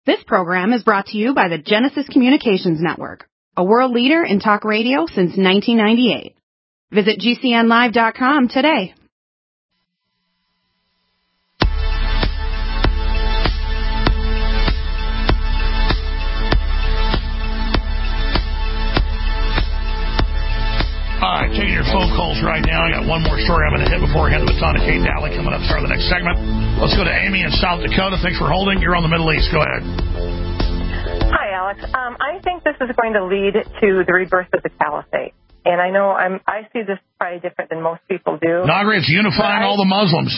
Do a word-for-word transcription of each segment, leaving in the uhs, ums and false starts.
This program is brought to you by the Genesis Communications Network, a world leader in talk radio since nineteen ninety-eight. Visit G C N live dot com today. All right, taking your phone calls right now. I got one more story I'm going to hit before I hand the baton to Kate Daly coming up, start of the next segment. Let's go to Amy in South Dakota. Thanks for holding. You're on the Middle East. Go ahead. Hi, Alex. Um, I think this is going to lead to the rebirth of the caliphate. And I know I'm, I see this probably different than most people do. No, I agree. It's unifying I, all the Muslims.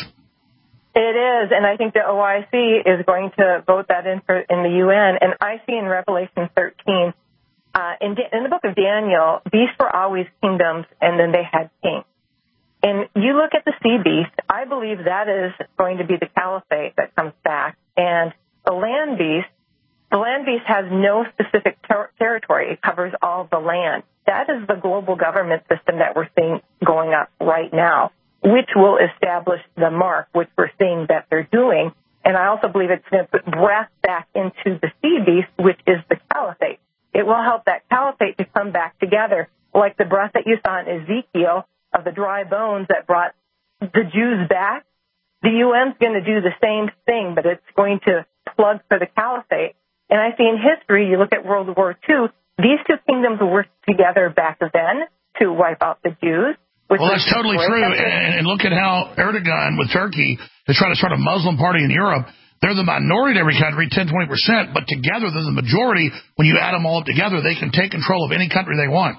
It is, and I think the O I C is going to vote that in for, in the U N. And I see in Revelation thirteen, Uh, in, in the book of Daniel, beasts were always kingdoms, and then they had kings. And you look at the sea beast, I believe that is going to be the caliphate that comes back. And the land beast, the land beast has no specific ter- territory. It covers all the land. That is the global government system that we're seeing going up right now, which will establish the mark, which we're seeing that they're doing. And I also believe it's going to put breath back into the sea beast, which is the caliphate. It will help that caliphate to come back together, like the breath that you saw in Ezekiel of the dry bones that brought the Jews back. The U N's going to do the same thing, but it's going to plug for the caliphate. And I see in history, you look at World War Two, these two kingdoms worked together back then to wipe out the Jews. Which well, that's totally true. And, and look at how Erdogan with Turkey is trying to start a Muslim party in Europe. They're the minority in every country, ten, twenty percent, but together they're the majority. When you add them all up together, they can take control of any country they want.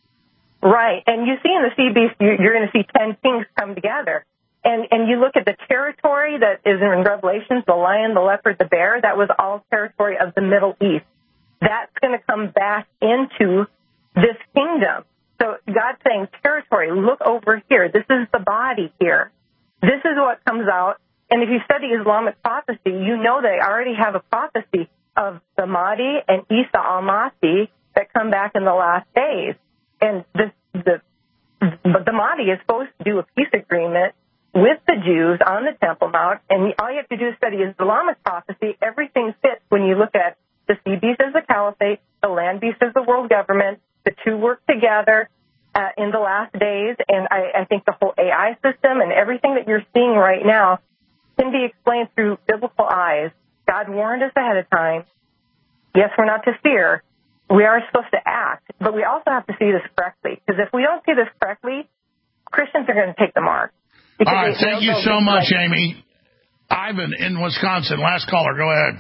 Right. And you see in the sea beast, you're going to see ten kings come together. And and you look at the territory that is in Revelations, the lion, the leopard, the bear, that was all territory of the Middle East. That's going to come back into this kingdom. So God's saying, territory, look over here. This is the body here. This is what comes out. And if you study Islamic prophecy, you know they already have a prophecy of the Mahdi and Isa al-Masih that come back in the last days. And the, the, but the Mahdi is supposed to do a peace agreement with the Jews on the Temple Mount. And all you have to do is study Islamic prophecy. Everything fits when you look at the sea beast as the caliphate, the land beast as the world government. The two work together uh, in the last days. And I, I think the whole A I system and everything that you're seeing right now can be explained through biblical eyes. God warned us ahead of time. Yes, we're not to fear. We are supposed to act, but we also have to see this correctly. Because if we don't see this correctly, Christians are going to take the mark. All right, thank you so much, Amy. Ivan in Wisconsin, last caller, go ahead.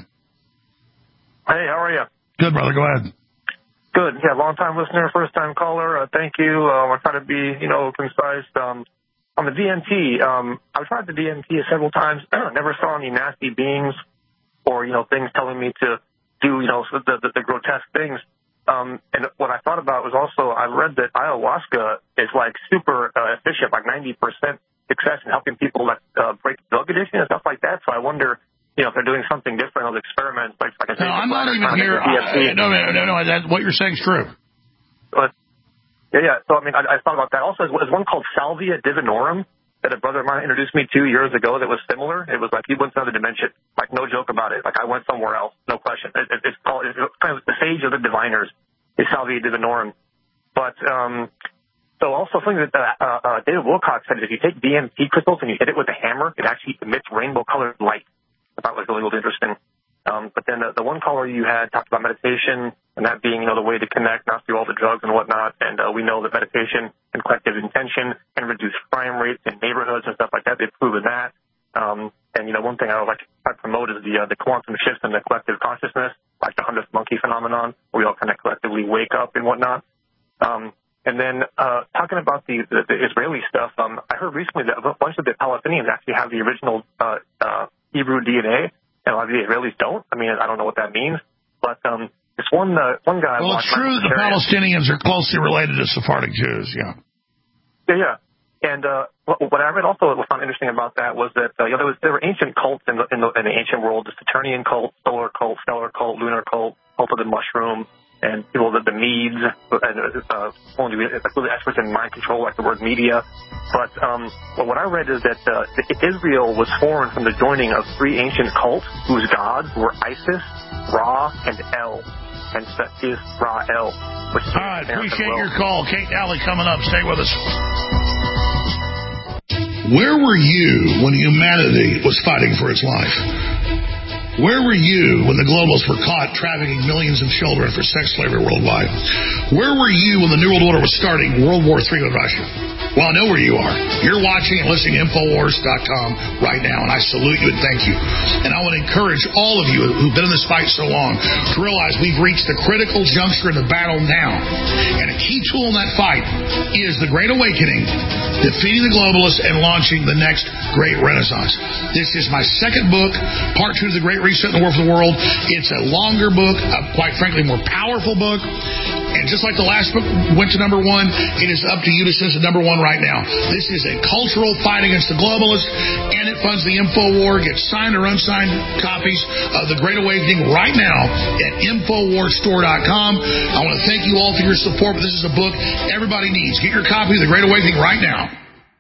Hey, how are you? Good, brother, go ahead. Good, yeah, long-time listener, first-time caller. Uh, thank you. Uh, I try to be, you know, concise. Um, On the D M T, um, I've tried the D M T several times. Never saw any nasty beings or, you know, things telling me to do, you know, the, the, the grotesque things. Um, and what I thought about was also, I read that ayahuasca is, like, super uh, efficient, like ninety percent success in helping people, like, uh, break drug addiction and stuff like that. So I wonder, you know, if they're doing something different on the experiments. Like, like I no, I'm not even here. I, no, no, no, no. That, what you're saying is true. But, Yeah, yeah. So, I mean, I, I thought about that. Also, there's one called Salvia divinorum that a brother of mine introduced me to years ago that was similar. It was like he went to another dimension. Like, no joke about it. Like, I went somewhere else. No question. It, it, it's called, it's kind of the sage of the diviners is Salvia divinorum. But, um, so also something that uh, uh, David Wilcox said is if you take D M T crystals and you hit it with a hammer, it actually emits rainbow-colored light. I thought it was really, really interesting. Um, but then the, the one caller you had talked about meditation and that being, you know, the way to connect, not through all the drugs and whatnot. And uh, we know that meditation and collective intention can reduce crime rates in neighborhoods and stuff like that. They've proven that. Um, and, you know, one thing I would like to promote is the uh, the quantum shifts in the collective consciousness, like the hundredth monkey phenomenon, where we all kind of collectively wake up and whatnot. Um, and then uh, talking about the, the, the Israeli stuff, um, I heard recently that a bunch of the Palestinians actually have the original uh, uh, Hebrew D N A. And a lot of the Israelis don't. I mean, I don't know what that means. But um, this one uh, one guy... Well, it's true that the Palestinians are closely related to Sephardic Jews, yeah. Yeah, yeah. And uh, what, what I read also, what I found interesting about that was that uh, you know, there, was, there were ancient cults in the, in the, in the ancient world, the Saturnian cult, solar cult, stellar cult, lunar cult, cult of the mushroom, and people that the Medes, and uh, only like really experts in mind control, like the word media. But um, well, what I read is that uh, Israel was formed from the joining of three ancient cults whose gods were Isis, Ra, and El. Hence that Israel. Which All right, appreciate your call. Kate Daly coming up. Stay with us. Where were you when humanity was fighting for its life? Where were you when the globalists were caught trafficking millions of children for sex slavery worldwide? Where were you when the New World Order was starting World War Three with Russia? Well, I know where you are. You're watching and listening to Infowars dot com right now, and I salute you and thank you. And I want to encourage all of you who've been in this fight so long to realize we've reached the critical juncture in the battle now. And a key tool in that fight is the Great Awakening, defeating the globalists, and launching the next great renaissance. This is my second book, part two of the Great Reset in the War for the World. It's a longer book, a, quite frankly, more powerful book. And just like the last book went to number one, it is up to you to send it to number one right now. This is a cultural fight against the globalists, and it funds the InfoWar. Get signed or unsigned copies of The Great Awakening right now at Infowars Store dot com. I want to thank you all for your support, but this is a book everybody needs. Get your copy of The Great Awakening right now.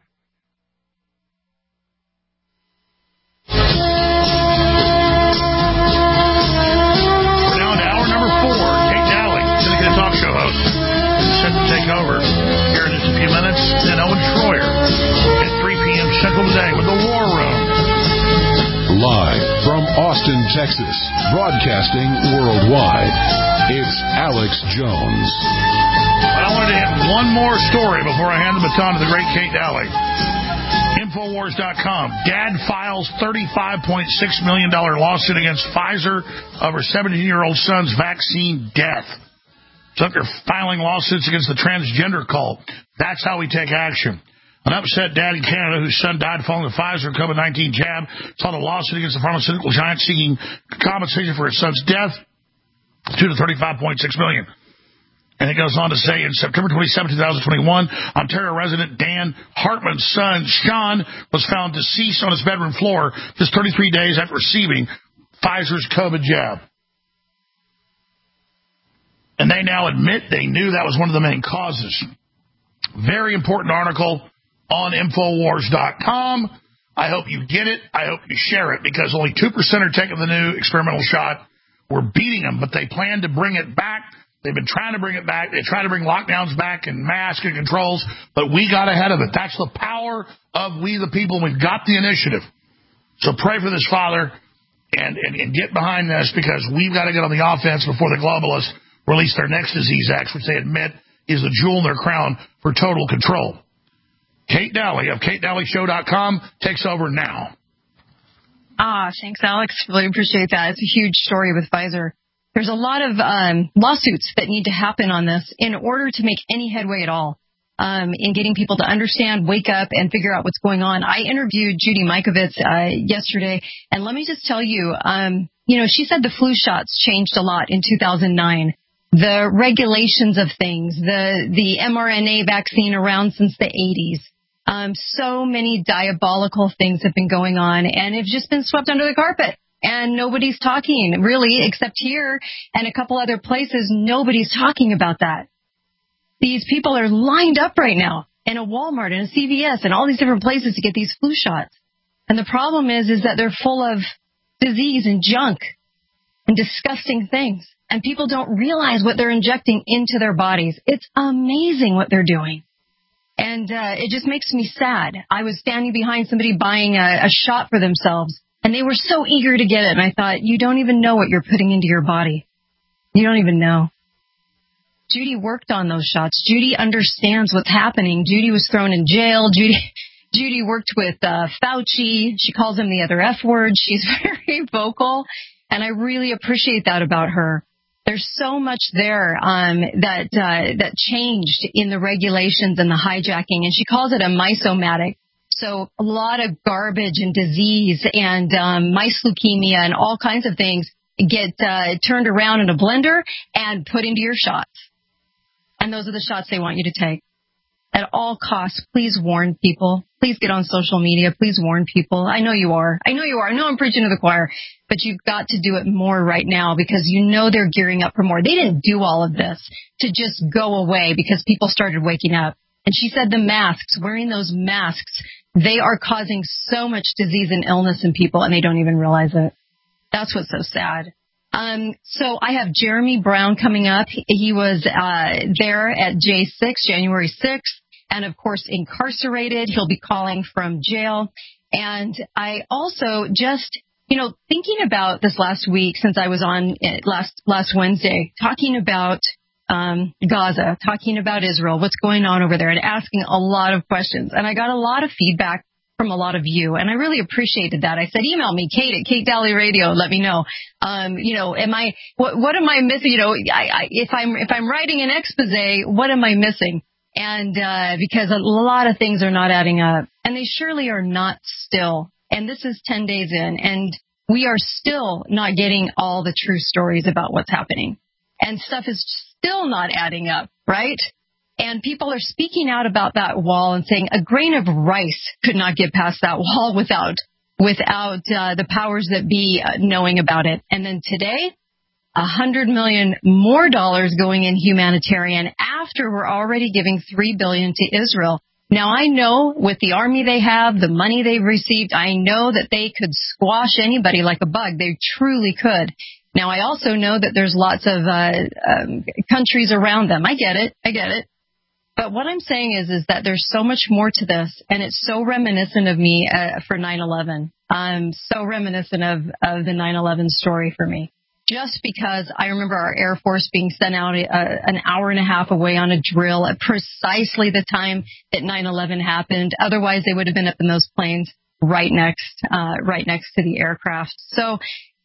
Over here in just a few minutes, and Owen Schroyer at three p.m. Central today with the War Room. Live from Austin, Texas, broadcasting worldwide, it's Alex Jones. But I wanted to hit one more story before I hand the baton to the great Kate Daly. Infowars dot com. Dad files thirty-five point six million dollars lawsuit against Pfizer over seventeen-year-old son's vaccine death. So they're filing lawsuits against the transgender cult. That's how we take action. An upset dad in Canada whose son died following the Pfizer COVID nineteen jab filed a lawsuit against the pharmaceutical giant seeking compensation for his son's death, due to thirty-five point six million dollars. And it goes on to say, in September twenty-seventh, twenty twenty-one, Ontario resident Dan Hartman's son, Sean, was found deceased on his bedroom floor just thirty-three days after receiving Pfizer's COVID jab. And they now admit they knew that was one of the main causes. Very important article on Infowars dot com. I hope you get it. I hope you share it, because only two percent are taking the new experimental shot. We're beating them, but they plan to bring it back. They've been trying to bring it back. They try to bring lockdowns back and masks and controls, but we got ahead of it. That's the power of we the people. We've got the initiative. So pray for this, Father, and, and, and get behind this, because we've got to get on the offense before the globalists release their next disease acts, which they admit is the jewel in their crown for total control. Kate Daly of Kate Daly Show dot com takes over now. Ah, thanks, Alex. Really appreciate that. It's a huge story with Pfizer. There's a lot of um, lawsuits that need to happen on this in order to make any headway at all um, in getting people to understand, wake up, and figure out what's going on. I interviewed Judy Mikovits uh, yesterday, and let me just tell you, um, you know, she said the flu shots changed a lot in two thousand nine. The regulations of things, the the mRNA vaccine around since the eighties. Um, so many diabolical things have been going on, and it's just been swept under the carpet. And nobody's talking, really, except here and a couple other places. Nobody's talking about that. These people are lined up right now in a Walmart and a C V S and all these different places to get these flu shots. And the problem is, is that they're full of disease and junk and disgusting things. And people don't realize what they're injecting into their bodies. It's amazing what they're doing. And uh, it just makes me sad. I was standing behind somebody buying a, a shot for themselves, and they were so eager to get it. And I thought, you don't even know what you're putting into your body. You don't even know. Judy worked on those shots. Judy understands what's happening. Judy was thrown in jail. Judy Judy worked with uh, Fauci. She calls him the other F word. She's very vocal, and I really appreciate that about her. There's so much there um, that uh, that changed in the regulations and the hijacking, and she calls it a mysomatic. So a lot of garbage and disease and um, mice leukemia and all kinds of things get uh, turned around in a blender and put into your shots. And those are the shots they want you to take. At all costs, please warn people. please get on social media. Please warn people. I know you are. I know you are. I know I'm preaching to the choir, but you've got to do it more right now because you know they're gearing up for more. They didn't do all of this to just go away because people started waking up. And she said the masks, wearing those masks, they are causing so much disease and illness in people, and they don't even realize it. That's what's so sad. Um, so I have Jeremy Brown coming up. He was uh, there at J six, January sixth, and, of course, incarcerated. He'll be calling from jail. And I also just, you know, thinking about this last week since I was on last last Wednesday, talking about um, Gaza, talking about Israel, what's going on over there, and asking a lot of questions. And I got a lot of feedback from a lot of you, and I really appreciated that. I said, email me, Kate at Kate Daly Radio. Let me know. Um, you know, am I what, what am I missing? You know, I, I, if I'm if I'm writing an expose, what am I missing? And uh, because a lot of things are not adding up, and they surely are not still. And this is ten days in, and we are still not getting all the true stories about what's happening, and stuff is still not adding up, right? And people are speaking out about that wall and saying a grain of rice could not get past that wall without without uh, the powers that be uh, knowing about it. And then today, a hundred million more dollars going in humanitarian after we're already giving three billion to Israel. Now, I know with the army they have, the money they've received, I know that they could squash anybody like a bug. They truly could. Now, I also know that there's lots of uh, um, countries around them. I get it. I get it. But what I'm saying is, is that there's so much more to this, and it's so reminiscent of me uh, for nine eleven. I'm so reminiscent of, of the nine eleven story for me. Just because I remember our Air Force being sent out uh, an hour and a half away on a drill at precisely the time that nine eleven happened. Otherwise, they would have been up in those planes right next, uh, right next to the aircraft. So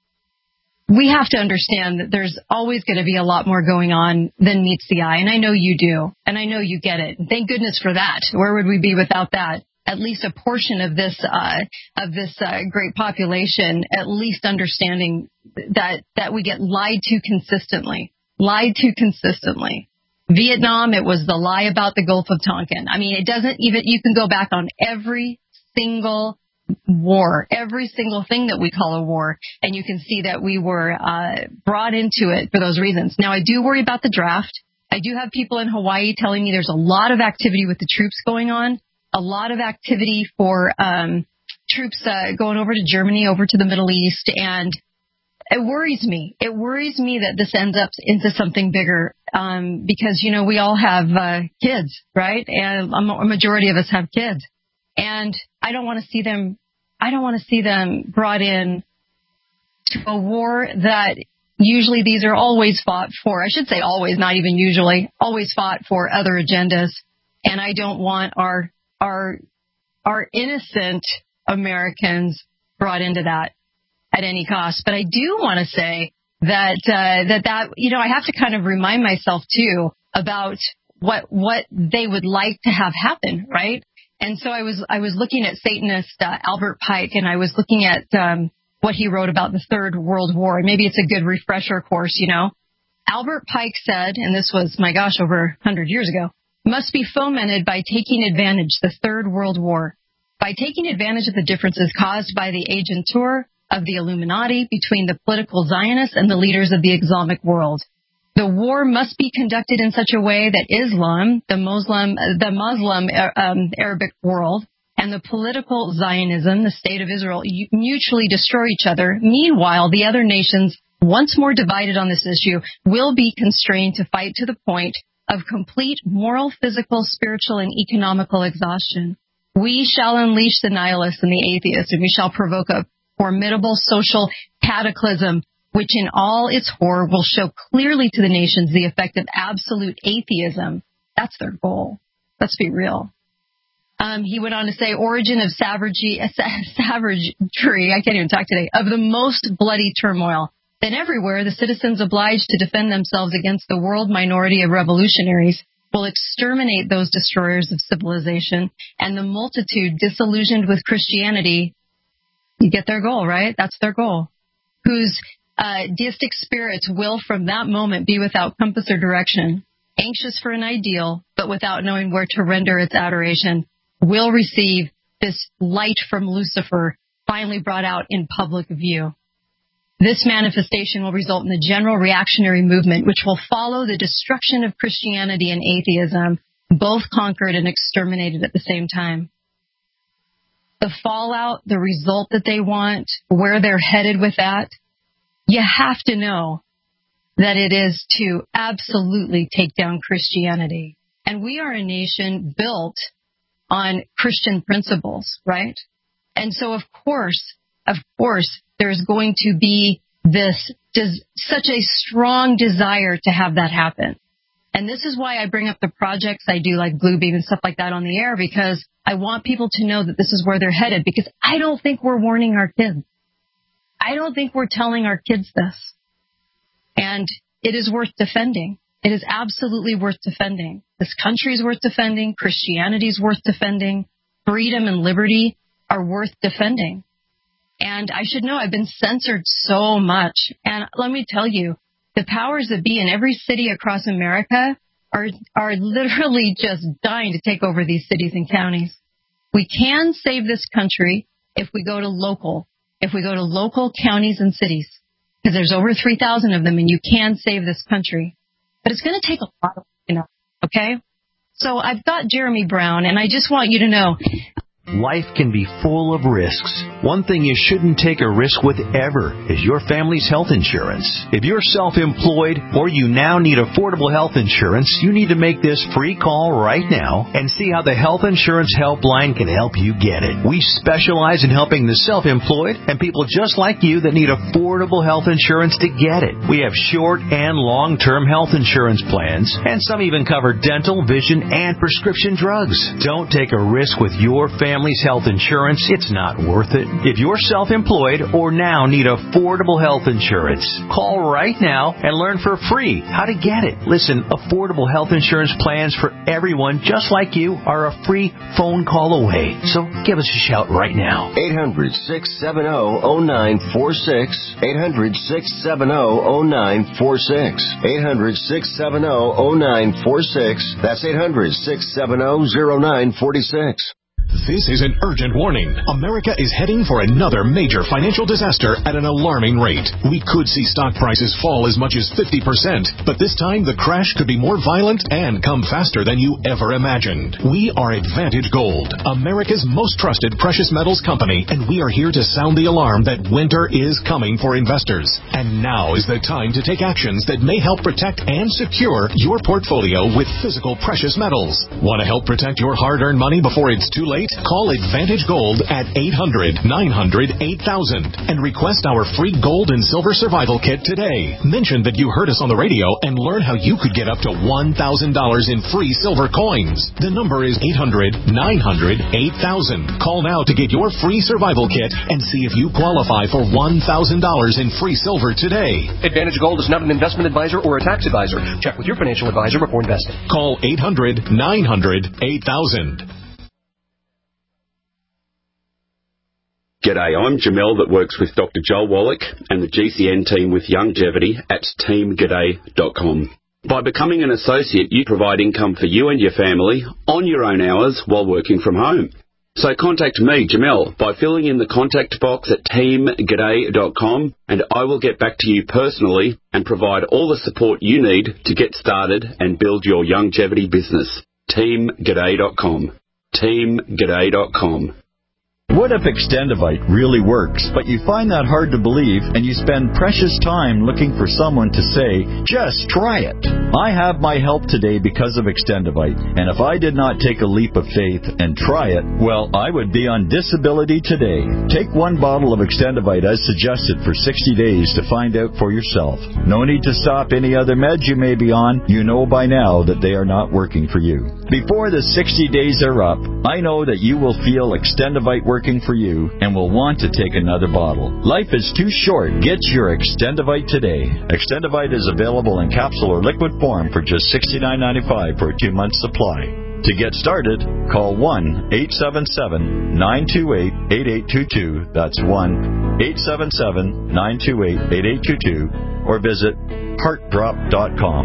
we have to understand that there's always going to be a lot more going on than meets the eye. And I know you do. And I know you get it. And thank goodness for that. Where would we be without that? At least a portion of this, uh, of this, uh, great population, at least understanding that, that we get lied to consistently, lied to consistently. Vietnam, it was the lie about the Gulf of Tonkin. I mean, it doesn't even, you can go back on every single war, every single thing that we call a war, and you can see that we were uh, brought into it for those reasons. Now, I do worry about the draft. I do have people in Hawaii telling me there's a lot of activity with the troops going on, a lot of activity for um, troops uh, going over to Germany, over to the Middle East, and it worries me. It worries me that this ends up into something bigger um, because, you know, we all have uh, kids, right? And a majority of us have kids. And I don't want to see them, I don't want to see them brought in to a war that usually these are always fought for. I should say always, not even usually, always fought for other agendas. And I don't want our, our, our innocent Americans brought into that at any cost. But I do want to say that, uh, that, that, you know, I have to kind of remind myself too about what, what they would like to have happen, right? And so I was I was looking at Satanist uh, Albert Pike, and I was looking at um, what he wrote about the Third World War. And maybe it's a good refresher course, you know. Albert Pike said, and this was, my gosh, over one hundred years ago, must be fomented by taking advantage, the Third World War, by taking advantage of the differences caused by the agentur of the Illuminati between the political Zionists and the leaders of the Islamic world. The war must be conducted in such a way that Islam, the Muslim, the Muslim um, Arabic world, and the political Zionism, the state of Israel, mutually destroy each other. Meanwhile, the other nations, once more divided on this issue, will be constrained to fight to the point of complete moral, physical, spiritual, and economical exhaustion. We shall unleash the nihilists and the atheists, and we shall provoke a formidable social cataclysm, which in all its horror will show clearly to the nations the effect of absolute atheism. That's their goal. Let's be real. Um, he went on to say, origin of savagery, savagery, I can't even talk today, of the most bloody turmoil. Then everywhere the citizens obliged to defend themselves against the world minority of revolutionaries will exterminate those destroyers of civilization, and the multitude disillusioned with Christianity, you get their goal, right? That's their goal. Whose Uh, deistic spirits will from that moment be without compass or direction, anxious for an ideal, but without knowing where to render its adoration, will receive this light from Lucifer finally brought out in public view. This manifestation will result in the general reactionary movement, which will follow the destruction of Christianity and atheism, both conquered and exterminated at the same time. The fallout, the result that they want, where they're headed with that, you have to know that it is to absolutely take down Christianity. And we are a nation built on Christian principles, right? And so, of course, of course, there's going to be this, does, such a strong desire to have that happen. And this is why I bring up the projects I do, like Bluebeam and stuff like that, on the air, because I want people to know that this is where they're headed, because I don't think we're warning our kids. I don't think we're telling our kids this. And it is worth defending. It is absolutely worth defending. This country is worth defending. Christianity is worth defending. Freedom and liberty are worth defending. And I should know I've been censored so much. And let me tell you, the powers that be in every city across America are are literally just dying to take over these cities and counties. We can save this country if we go to local, if we go to local counties and cities, because there's over three thousand of them, and you can save this country. But it's going to take a lot of, you know, okay? So I've got Jeremy Brown, and I just want you to know, life can be full of risks. One thing you shouldn't take a risk with ever is your family's health insurance. If you're self-employed or you now need affordable health insurance, you need to make this free call right now and see how the Health Insurance Helpline can help you get it. We specialize in helping the self-employed and people just like you that need affordable health insurance to get it. We have short and long-term health insurance plans, and some even cover dental, vision, and prescription drugs. Don't take a risk with your family's health insurance. It's not worth it. If you're self-employed or now need affordable health insurance, call right now and learn for free how to get it. Listen, affordable health insurance plans for everyone just like you are a free phone call away. So give us a shout right now. eight hundred, six seven zero, zero nine four six. eight hundred, six seven zero, zero nine four six. eight hundred, six seven zero, zero nine four six. That's eight hundred, six seven zero, zero nine four six. This is an urgent warning. America is heading for another major financial disaster at an alarming rate. We could see stock prices fall as much as fifty percent, but this time the crash could be more violent and come faster than you ever imagined. We are Advantage Gold, America's most trusted precious metals company, and we are here to sound the alarm that winter is coming for investors. And now is the time to take actions that may help protect and secure your portfolio with physical precious metals. Want to help protect your hard-earned money before it's too late? Call Advantage Gold at eight hundred, nine hundred, eight thousand and request our free gold and silver survival kit today. Mention that you heard us on the radio and learn how you could get up to one thousand dollars in free silver coins. The number is eight hundred, nine hundred, eight thousand. Call now to get your free survival kit and see if you qualify for one thousand dollars in free silver today. Advantage Gold is not an investment advisor or a tax advisor. Check with your financial advisor before investing. Call eight hundred, nine hundred, eight thousand. G'day, I'm Jamel that works with Doctor Joel Wallach and the G C N team with Longevity at team g'day dot com. By becoming an associate, you provide income for you and your family on your own hours while working from home. So contact me, Jamel, by filling in the contact box at team g'day dot com, and I will get back to you personally and provide all the support you need to get started and build your longevity business. team g'day dot com. team g'day dot com. What if Extendivite really works, but you find that hard to believe and you spend precious time looking for someone to say, just try it? I have my help today because of Extendivite, and if I did not take a leap of faith and try it, well, I would be on disability today. Take one bottle of Extendivite as suggested for sixty days to find out for yourself. No need to stop any other meds you may be on. You know by now that they are not working for you. Before the sixty days are up, I know that you will feel Extendivite working for you and will want to take another bottle. Life is too short. Get your Extendivite today. Extendivite is available in capsule or liquid form for just sixty-nine ninety-five for a two-month supply. To get started, call one eight seven seven, nine two eight, eight eight two two. That's one eight seven seven, nine two eight, eight eight two two, or visit heart drop dot com.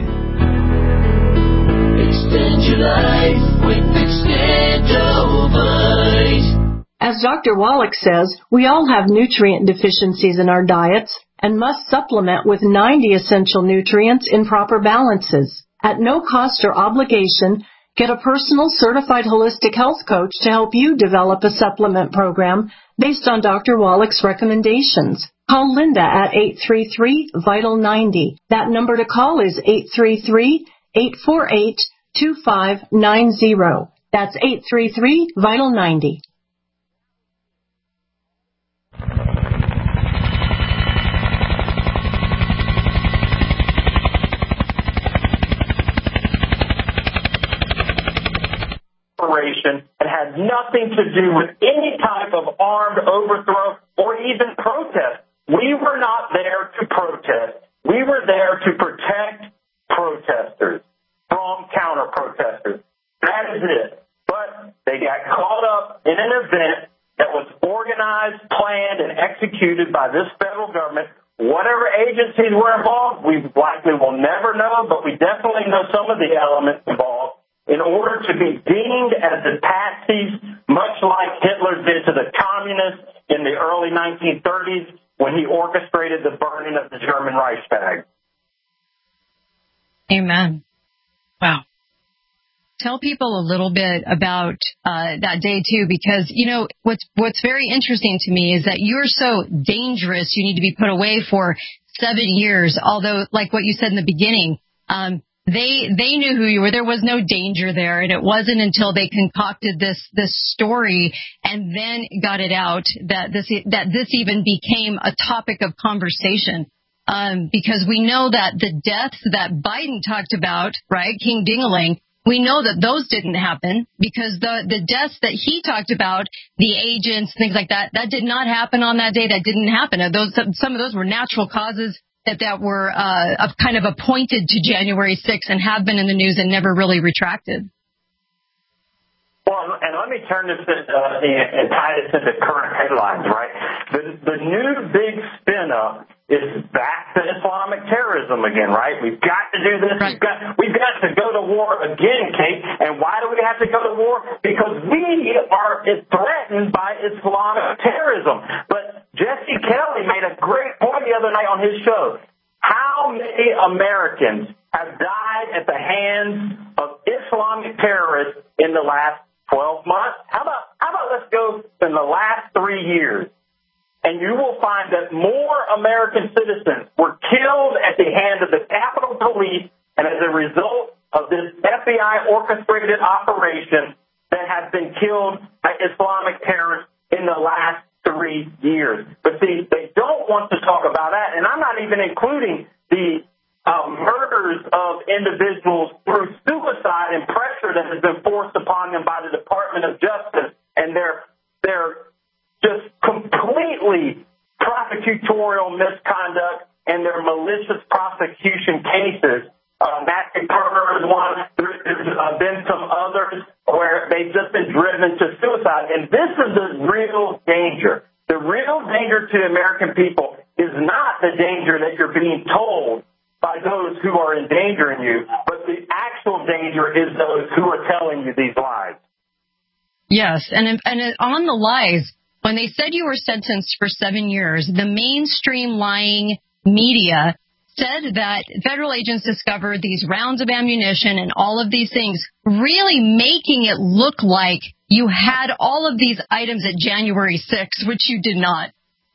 Extend your life with Extendivite. As Doctor Wallach says, we all have nutrient deficiencies in our diets and must supplement with ninety essential nutrients in proper balances. At no cost or obligation, get a personal certified holistic health coach to help you develop a supplement program based on Doctor Wallach's recommendations. Call Linda at eight three three, vital ninety. That number to call is eight three three, eight four eight, two five nine zero. That's eight three three, vital ninety. And had nothing to do with any type of armed overthrow or even protest. We were not there to protest. We were there to protect protesters from counter-protesters. That is it. But they got caught up in an event that was organized, planned, and executed by this federal government. Whatever agencies were involved, we likely will never know, but we definitely know some of the elements involved, in order to be deemed as the patsies, much like Hitler did to the communists in the early nineteen thirties when he orchestrated the burning of the German Reichstag. Amen. Wow. Tell people a little bit about uh, that day, too, because, you know, what's what's very interesting to me is that you're so dangerous, you need to be put away for seven years, although, like what you said in the beginning, um, They they knew who you were. There was no danger there, and it wasn't until they concocted this this story and then got it out that this that this even became a topic of conversation. Um, because we know that the deaths that Biden talked about, right, King Dingaling, we know that those didn't happen because the the deaths that he talked about, the agents, things like that, that did not happen on that day. That didn't happen. Those some of those were natural causes that that were uh, kind of appointed to January sixth and have been in the news and never really retracted. Well, and let me turn this uh, and tie this into current headlines, right? The, the new big spin-up is back to Islamic terrorism again, right? We've got to do this. We've got, we've got to go to war again, Kate. And why do we have to go to war? Because we are threatened by Islamic terrorism. But Jesse Kelly made a great point the other night on his show. How many Americans have died at the hands of Islamic terrorists in the last twelve months? How about, how about let's go in the last three years? And you will find that more American citizens were killed at the hand of the Capitol Police and as a result of this F B I orchestrated operation that have been killed by Islamic terrorists in the last three years. But see, they don't want to talk about that, and I'm not even including the uh, murders of individuals through suicide and pressure that has been forced upon them by the Department of Justice and their their just completely prosecutorial misconduct and their malicious prosecution cases. Uh, Matthew Turner is one. There's uh, been some others where they've just been driven to suicide. And this is the real danger. The real danger to the American people is not the danger that you're being told by those who are endangering you, but the actual danger is those who are telling you these lies. Yes, and and on the lies, when they said you were sentenced for seven years, the mainstream lying media said that federal agents discovered these rounds of ammunition and all of these things, really making it look like you had all of these items at January sixth, which you did not.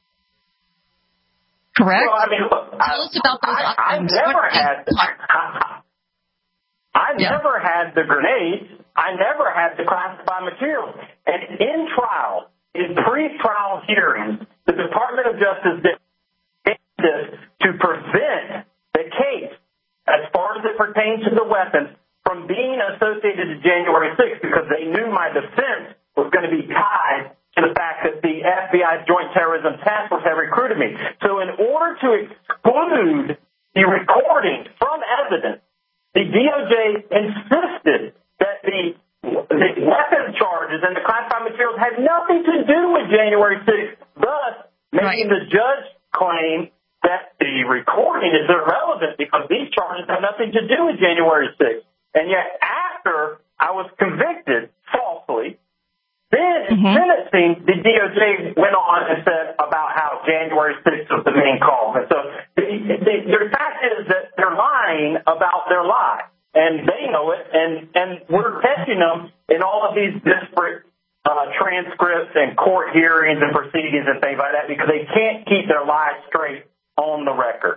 Correct? Well, I mean, look, Tell I, us about those I, items. I never what, had. I, I yeah. never had the grenades. I never had the classified materials. And in trial, in pre-trial hearings, the Department of Justice did this to prevent the case, as far as it pertains to the weapons, from being associated to January sixth because they knew my defense was going to be tied to the fact that the F B I's Joint Terrorism Task Force had recruited me. So in order to exclude the recordings from evidence, the D O J insisted that the, the weapons charges and the classified materials had nothing to do with January sixth, thus making right. the judge claim that the recording is irrelevant because these charges have nothing to do with January sixth. And yet after I was convicted falsely, then mm-hmm. sentencing, the D O J went on and said about how January sixth was the main cause. And so the, the, the fact is that they're lying about their lie, and they know it, and, and we're catching them in all of these disparate uh, transcripts and court hearings and proceedings and things like that because they can't keep their lies straight on the record.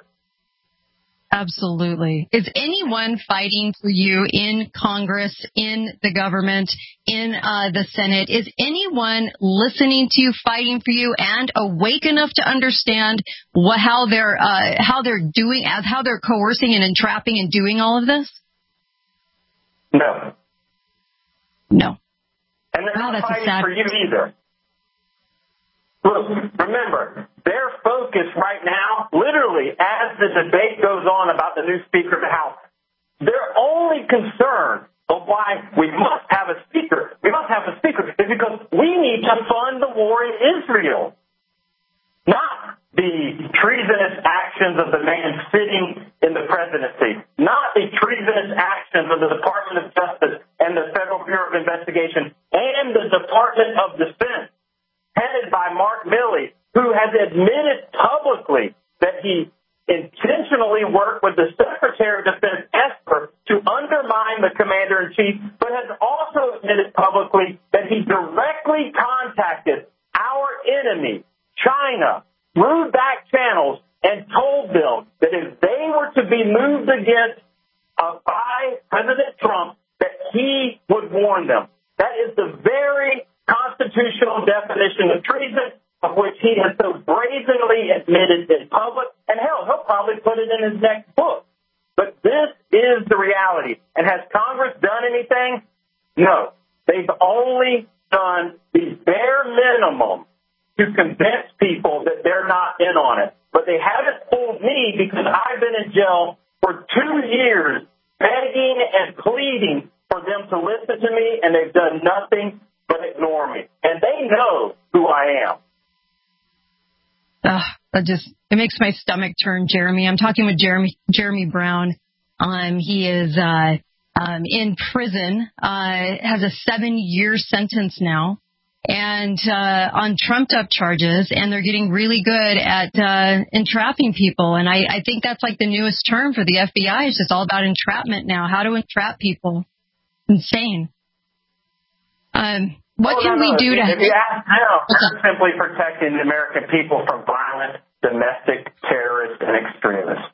Absolutely. Is anyone fighting for you in Congress, in the government, in uh, the Senate? Is anyone listening to you, fighting for you, and awake enough to understand what, how they're uh, how they're doing, how they're coercing and entrapping and doing all of this? No. No. And they're oh, not that's fighting sad... for you either. Look, remember, their focus right now, literally, as the debate goes on about the new Speaker of the House, their only concern of why we must have a speaker, we must have a speaker, is because we need to fund the war in Israel, not the treasonous actions of the man sitting in the presidency, not the treasonous actions of the Department of Justice and the Federal Bureau of Investigation and the Department of Defense, headed by Mark Milley, who has admitted publicly that he intentionally worked with the Secretary of Defense, Esper, to undermine the Commander-in-Chief, but has also admitted publicly that he directly contacted our enemy, China, through back channels and told them that if they were to be moved against uh, by President Trump, that he would warn them. That is the very constitutional definition of treason, of which he has so brazenly admitted in public, and hell, he'll probably put it in his next book. But this is the reality. And has Congress done anything? No. They've only done the bare minimum to convince people that they're not in on it. But they haven't pulled me because I've been in jail for two years begging and pleading for them to listen to me, and they've done nothing but ignore me. And they know who I am. Uh, that just, it makes my stomach turn, Jeremy. I'm talking with Jeremy, Jeremy Brown. Um, he is, uh, um, in prison, uh, has a seven year sentence now and, uh, on trumped up charges, and they're getting really good at, uh, entrapping people. And I, I think that's like the newest term for the F B I. It's just all about entrapment now, how to entrap people. Insane. Um, what oh, can no, we no. do if, to if you ask now, they're simply protecting the American people from violent domestic terrorists and extremists.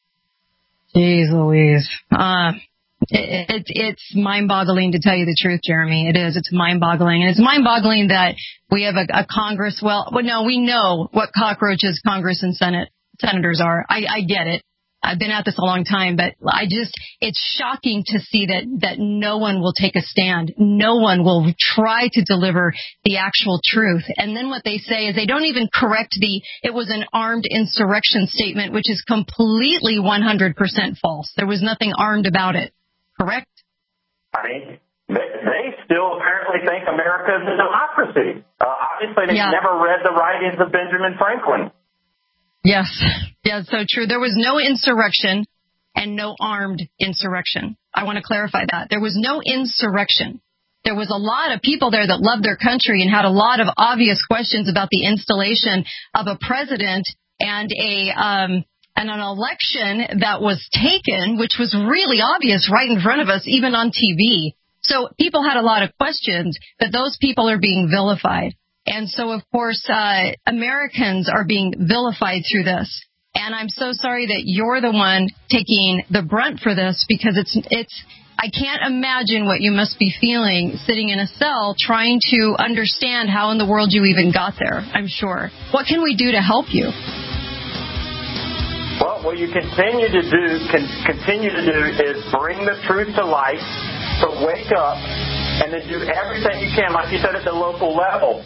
Jeez Louise. Uh, it, it, it's mind-boggling to tell you the truth, Jeremy. It is. It's mind-boggling. And it's mind-boggling that we have a, a Congress. Well, well, no, we know what cockroaches Congress and Senate senators are. I, I get it. I've been at this a long time, but I just, it's shocking to see that, that no one will take a stand. No one will try to deliver the actual truth. And then what they say is they don't even correct the, it was an armed insurrection statement, which is completely one hundred percent false. There was nothing armed about it. Correct? I mean, they, they still apparently think America is a democracy. Uh, obviously, they've yeah. never read the writings of Benjamin Franklin. Yes, yeah, so true. There was no insurrection and no armed insurrection. I want to clarify that. There was no insurrection. There was a lot of people there that loved their country and had a lot of obvious questions about the installation of a president and a um, and an election that was taken, which was really obvious right in front of us, even on T V. So people had a lot of questions, but those people are being vilified. And so, of course, uh, Americans are being vilified through this. And I'm so sorry that you're the one taking the brunt for this, because it's, it's, I can't imagine what you must be feeling sitting in a cell trying to understand how in the world you even got there, I'm sure. What can we do to help you? Well, what you continue to do, can continue to do is bring the truth to light, so wake up, and then do everything you can, like you said, at the local level.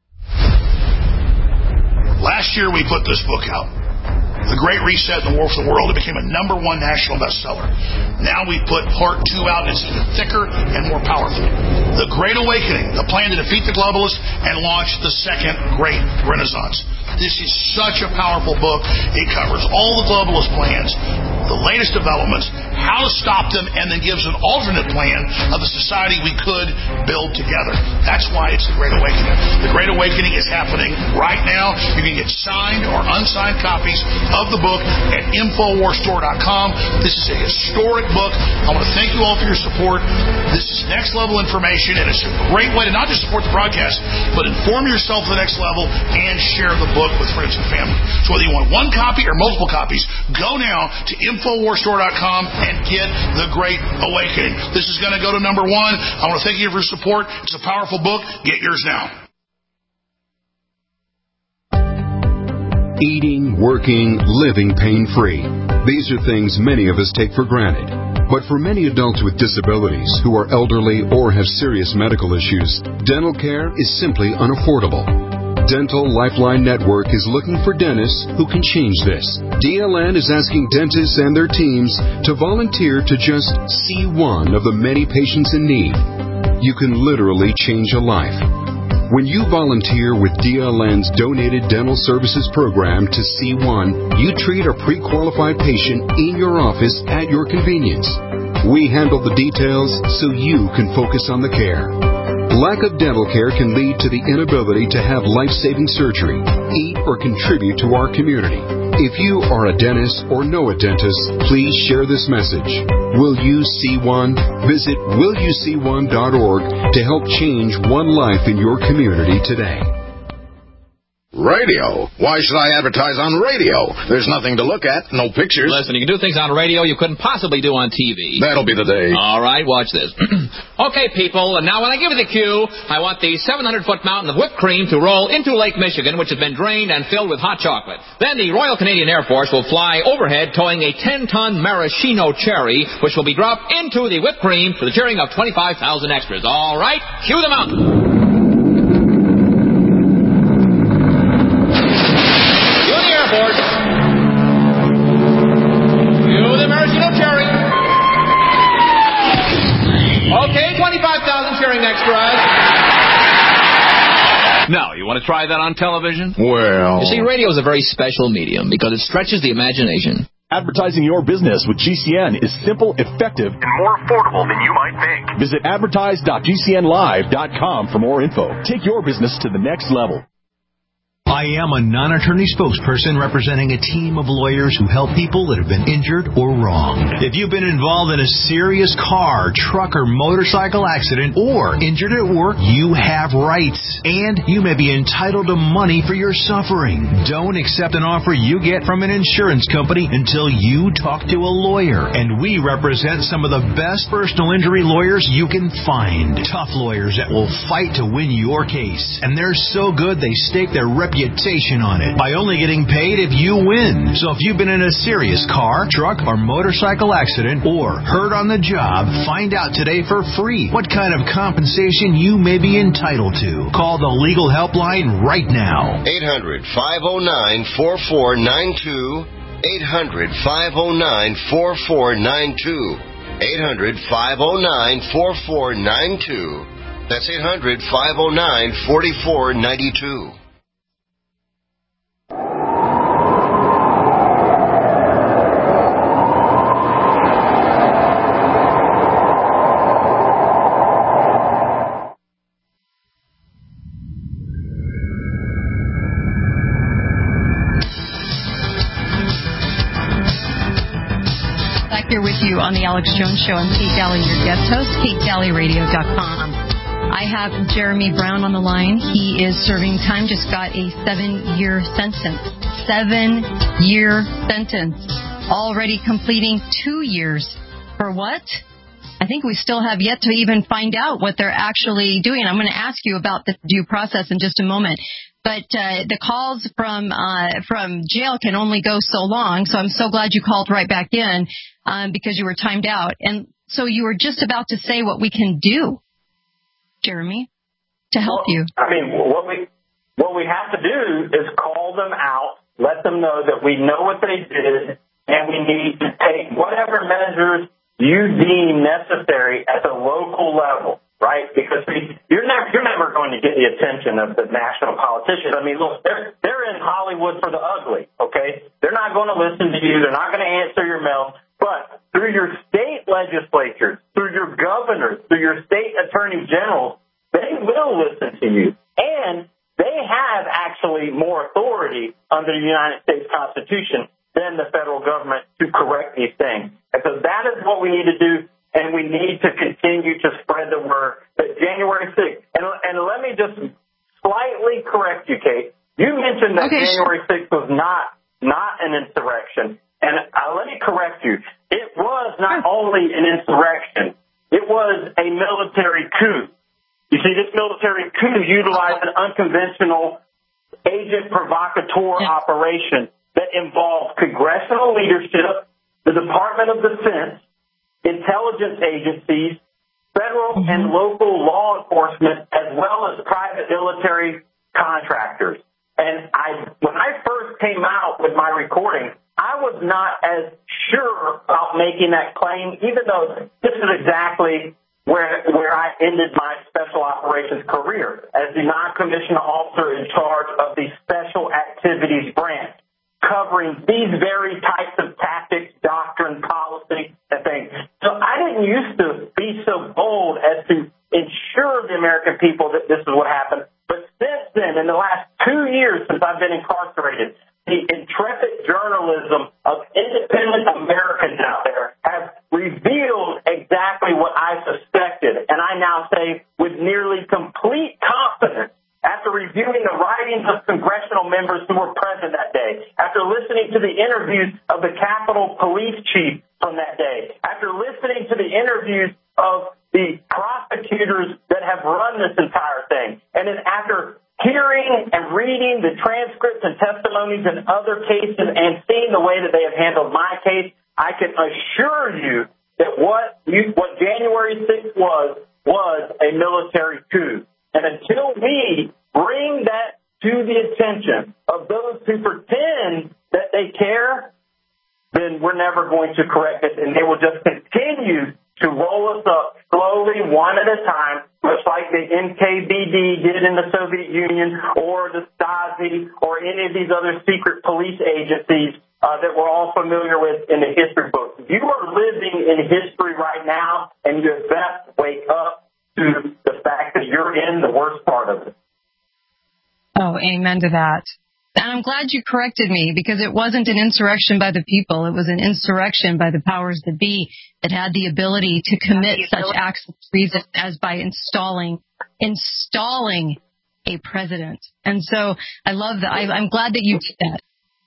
Last year we put this book out, The Great Reset and the War for the World. It became a number one national bestseller. Now we put part two out, and it's even thicker and more powerful. The Great Awakening, the plan to defeat the globalists and launch the second Great Renaissance. This is such a powerful book. It covers all the globalist plans, the latest developments, how to stop them, and then gives an alternate plan of the society we could build together. That's why it's the Great Awakening. The Great Awakening is happening right now. You can get signed or unsigned copies of the book at Infowars Store dot com. This is a historic book. I want to thank you all for your support. This is next level information, and it's a great way to not just support the broadcast, but inform yourself to the next level and share the book with friends and family. So whether you want one copy or multiple copies, go now to Infowars Store dot com and get The Great Awakening. This is going to go to number one. I want to thank you for your support. It's a powerful book. Get yours now. Eating, working, living pain-free. These are things many of us take for granted. But for many adults with disabilities who are elderly or have serious medical issues, dental care is simply unaffordable. Dental Lifeline Network is looking for dentists who can change this. D L N is asking dentists and their teams to volunteer to just see one of the many patients in need. You can literally change a life. When you volunteer with D L N's Donated Dental Services Program to C one, you treat a pre-qualified patient in your office at your convenience. We handle the details so you can focus on the care. Lack of dental care can lead to the inability to have life-saving surgery, eat, or contribute to our community. If you are a dentist or know a dentist, please share this message. Will you see one? Visit will you see one dot org to help change one life in your community today. Radio? Why should I advertise on radio? There's nothing to look at, no pictures. Listen, you can do things on radio you couldn't possibly do on T V. That'll be the day. All right, watch this. Okay, people, and now when I give you the cue, I want the seven hundred foot mountain of whipped cream to roll into Lake Michigan, which has been drained and filled with hot chocolate. Then the Royal Canadian Air Force will fly overhead towing a ten ton maraschino cherry, which will be dropped into the whipped cream for the cheering of twenty-five thousand extras. All right, cue the mountain. twenty-five thousand cheering extras. Now, you want to try that on television? Well... You see, radio is a very special medium because it stretches the imagination. Advertising your business with G C N is simple, effective, and more affordable than you might think. Visit advertise dot G C N live dot com for more info. Take your business to the next level. I am a non-attorney spokesperson representing a team of lawyers who help people that have been injured or wronged. If you've been involved in a serious car, truck, or motorcycle accident or injured at work, you have rights, and you may be entitled to money for your suffering. Don't accept an offer you get from an insurance company until you talk to a lawyer, and we represent some of the best personal injury lawyers you can find. Tough lawyers that will fight to win your case, and they're so good they stake their reputation on it by only getting paid if you win. So if you've been in a serious car, truck, or motorcycle accident or hurt on the job, find out today for free what kind of compensation you may be entitled to. Call the legal helpline right now. eight hundred, five oh nine, four four nine two. eight hundred, five oh nine, four four nine two. eight hundred, five oh nine, four four nine two. That's eight hundred, five oh nine, four four nine two. Here with you on the Alex Jones Show. I'm Kate Daly, your guest host, kate daly radio dot com. I have Jeremy Brown on the line. He is serving time, just got a seven-year sentence. Seven-year sentence. Already completing two years. For what? I think we still have yet to even find out what they're actually doing. I'm going to ask you about the due process in just a moment. But uh, the calls from uh, from jail can only go so long, so I'm so glad you called right back in um, because you were timed out. And so you were just about to say what we can do, Jeremy, to help well, you. I mean, what we what we have to do is call them out, let them know that we know what they did, and we need to take whatever measures you deem necessary at the local level. Right? Because we, you're never you're never going to get the attention of the national politicians. I mean, look, they're they're in Hollywood for the ugly. Okay, they're not not going to listen to you. They're not going to answer your mail. But through your state legislatures, through your governors, through your state attorney generals, they will listen to you. And they have actually more authority under the United States Constitution than the federal government to correct these things. And so that is what we need to do, and we need to continue to spread the word that January sixth, and, and let me just slightly correct you, Kate. You mentioned that okay. January sixth was not, not an insurrection. And uh, let me correct you. It was not only an insurrection. It was a military coup. You see, this military coup utilized an unconventional agent provocateur yeah. operation that involved congressional leadership, the Department of Defense, intelligence agencies, federal mm-hmm. and local law enforcement, as well as private military contractors. And I, when I first came out with my recording, I was not as sure about making that claim, even though this is exactly where where I ended my special operations career as the non-commissioned officer in charge of the Special Activities Branch, covering these very types of tactics, doctrine, policy, and things. So I didn't used to be so bold as to ensure the American people that this is what happened. But since then, in the last two years since I've been incarcerated, the intrepid journalism of independent Americans out there has revealed exactly what I suspected. And I now say with nearly complete confidence, after reviewing the writings of congressional members who were present that day, after listening to the interviews of the Capitol Police Chief from that day, after listening to the interviews of the prosecutors that have run this entire thing, and then after hearing and reading the transcripts and testimonies in other cases and seeing the way that they have handled my case, I can assure you that what you, what January sixth was, was a military coup. And until we bring that to the attention of those who pretend that they care, then we're never going to correct it, and they will just continue to roll us up slowly, one at a time, much like the N K V D did in the Soviet Union, or the Stasi, or any of these other secret police agencies uh, that we're all familiar with in the history books. You are living in history right now, and you have best wake up to the fact that you're in the worst part of it. Oh, amen to that. And I'm glad you corrected me, because it wasn't an insurrection by the people. It was an insurrection by the powers that be that had the ability to commit such acts of treason as by installing, installing a president. And so I love that. I, I'm glad that you did that.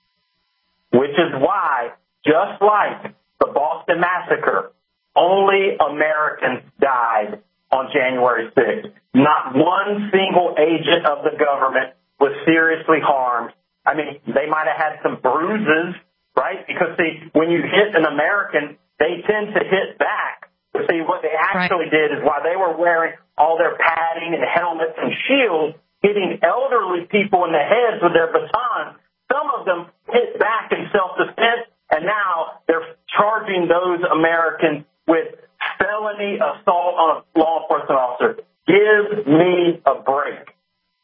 Which is why, just like the Boston Massacre, only Americans died on January sixth. Not one single agent of the government was seriously harmed. I mean, they might have had some bruises, right? Because, see, when you hit an American, they tend to hit back. But, see, what they actually right. did is while they were wearing all their padding and helmets and shields, hitting elderly people in the heads with their batons, some of them hit back in self-defense, and now they're charging those Americans with felony assault on a law enforcement officer. Give me a break.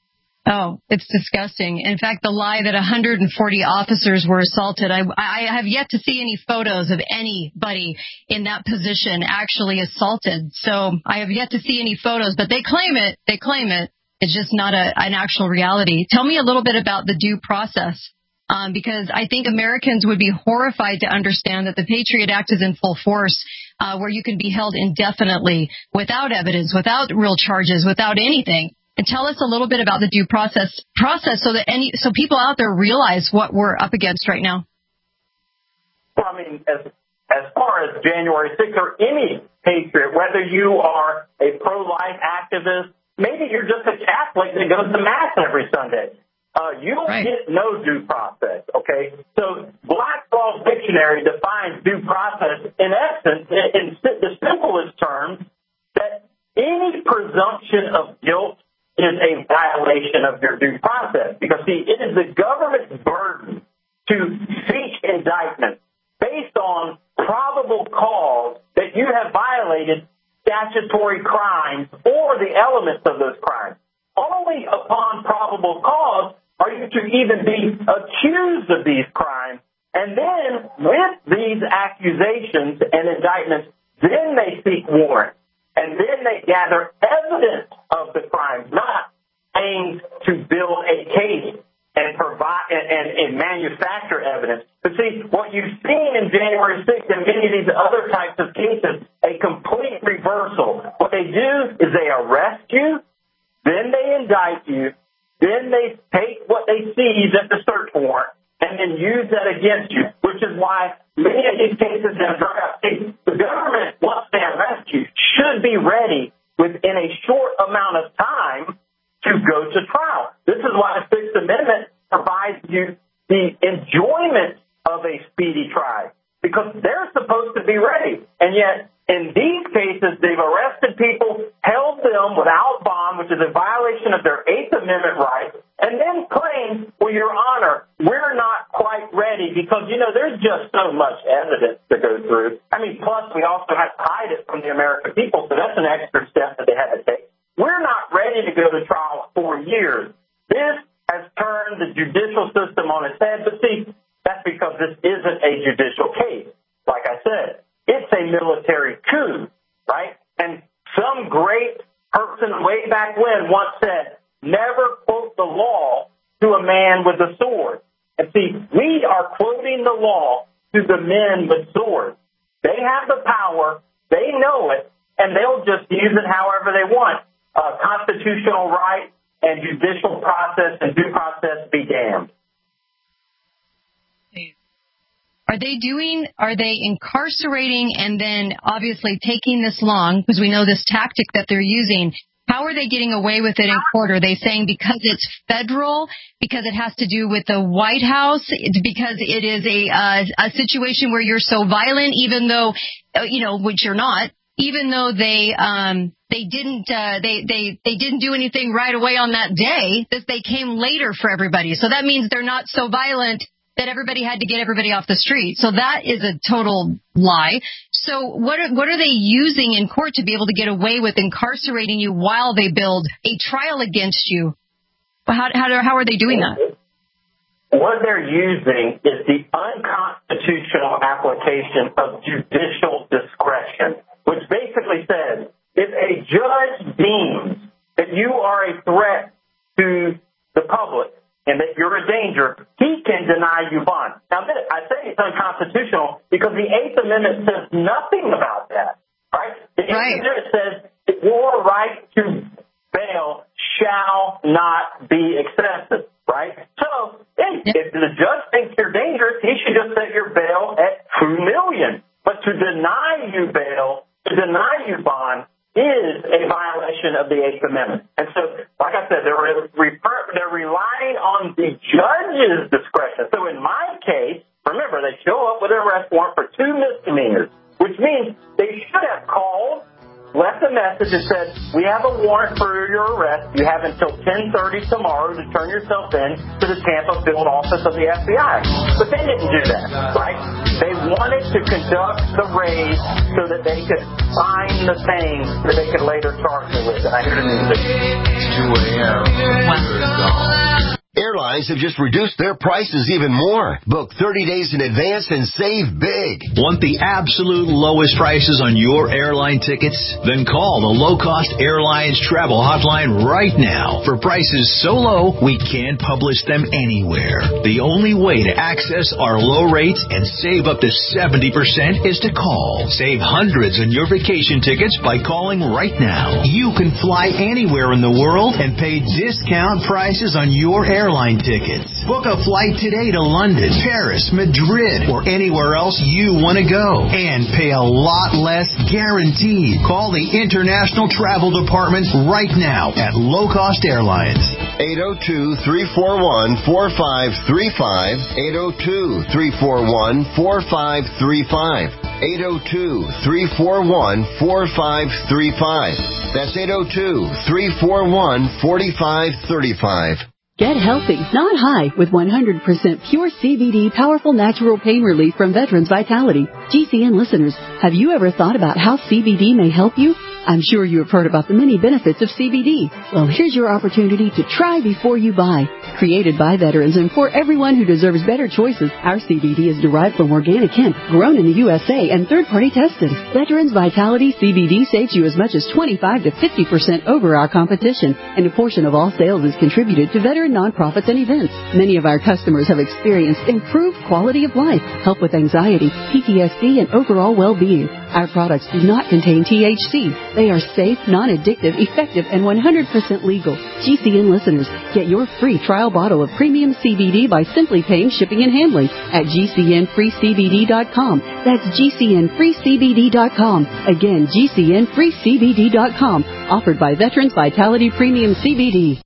Oh, it's disgusting. In fact, the lie that one hundred forty officers were assaulted, I, I have yet to see any photos of anybody in that position actually assaulted. So I have yet to see any photos, but they claim it. They claim it. It's just not a, an actual reality. Tell me a little bit about the due process, um, because I think Americans would be horrified to understand that the Patriot Act is in full force, uh, where you can be held indefinitely without evidence, without real charges, without anything. And tell us a little bit about the due process process so that any so people out there realize what we're up against right now. Well, I mean, as as far as January sixth or any patriot, whether you are a pro-life activist, maybe you're just a Catholic that goes to Mass every Sunday, uh, you don't right. get no due process, okay? So Black's Dictionary defines due process in essence, in, in the simplest terms, that any presumption of guilt is a violation of your due process. Because, see, it is the government's burden to seek indictment based on probable cause that you have violated statutory crimes or the elements of those crimes. Only upon probable cause are you to even be accused of these crimes, and accusations and indictments. Then they seek warrants. And then they gather evidence of the crime, not aims to build a case and provide and, and, and manufacture evidence. But see, what you've seen in January sixth and many of these other types of cases, a complete reversal. What they do is they arrest you, then they indict you, then they take what they seize at the search warrant and then use that against you, which is why many of these cases have drug out. The government, once they arrest you, should be ready within a short amount of time to go to trial. This is why the Sixth Amendment provides you the enjoyment of a speedy trial, because they're supposed to be ready. And yet, in these cases, they've arrested people, held them without bond, which is a violation of their Eighth Amendment rights, and then claim, well, Your Honor, we're not quite ready because, you know, there's just so much evidence to go through. I mean, plus we also have to hide it from the American people, so that's an extra step that they had to take. We're not ready to go to trial for years. This has turned the judicial system on its head, but see, that's because this isn't a judicial case. Like I said, it's a military coup, right? And some great person way back when once said, never quote the law to a man with a sword. And see, we are quoting the law to the men with swords. They have the power, they know it, and they'll just use it however they want. Uh, constitutional right and judicial process and due process be damned. Are they doing, are they incarcerating and then obviously taking this long, because we know this tactic that they're using, how are they getting away with it in court? Are they saying because it's federal, because it has to do with the White House, because it is a, uh, a situation where you're so violent, even though, you know, which you're not, even though they, um, they didn't, uh, they, they, they didn't do anything right away on that day, that they came later for everybody. So that means they're not so violent that everybody had to get everybody off the street. So that is a total lie. So what are, what are they using in court to be able to get away with incarcerating you while they build a trial against you? How, how, how are they doing that? What they're using is the unconstitutional application of judicial discretion, which basically says if a judge deems that you are a threat to the public and that you're a danger, he can deny you bond. Now, I say it's unconstitutional because the Eighth Amendment says nothing about that, right? The Eighth right. Amendment says that your right to bail shall not be excessive, right? So if, if the judge thinks you're dangerous, he should just set your bail at two million dollars. But to deny you bail, to deny you bond, is a violation of the Eighth Amendment. And so, like I said, they're, refer- they're relying on the judge's discretion. So in my case, remember, they show up with an arrest warrant for two misdemeanors, which means they should have called, left a message that said, we have a warrant for your arrest. You have until ten thirty tomorrow to turn yourself in to the Tampa field office of the F B I. But they didn't do that, right? They wanted to conduct the raid so that they could find the thing that they could later charge me with. And I hear the music. two a.m. Airlines have just reduced their prices even more. Book thirty days in advance and save big. Want the absolute lowest prices on your airline tickets? Then call the Low Cost Airlines Travel Hotline right now. For prices so low, we can't publish them anywhere. The only way to access our low rates and save up to seventy percent is to call. Save hundreds on your vacation tickets by calling right now. You can fly anywhere in the world and pay discount prices on your airline airline tickets. Book a flight today to London, Paris, Madrid, or anywhere else you want to go. And pay a lot less guaranteed. Call the International Travel Department right now at Low Cost Airlines. eight oh two, three four one, four five three five. eight oh two, three four one, four five three five. eight oh two, three four one, four five three five. That's eight oh two, three four one, four five three five. Get healthy, not high, with one hundred percent pure C B D powerful natural pain relief from Veterans Vitality. G C N listeners, have you ever thought about how C B D may help you? I'm sure you have heard about the many benefits of C B D. Well, here's your opportunity to try before you buy. Created by veterans and for everyone who deserves better choices, our C B D is derived from organic hemp, grown in the U S A and third-party tested. Veterans Vitality C B D saves you as much as twenty-five to fifty percent over our competition, and a portion of all sales is contributed to veteran nonprofits and events. Many of our customers have experienced improved quality of life, help with anxiety, P T S D, and overall well-being. Our products do not contain T H C. They are safe, non-addictive, effective, and one hundred percent legal. G C N listeners, get your free trial bottle of premium C B D by simply paying shipping and handling at G C N free C B D dot com. That's G C N free C B D dot com. Again, G C N free C B D dot com. Offered by Veterans Vitality Premium C B D.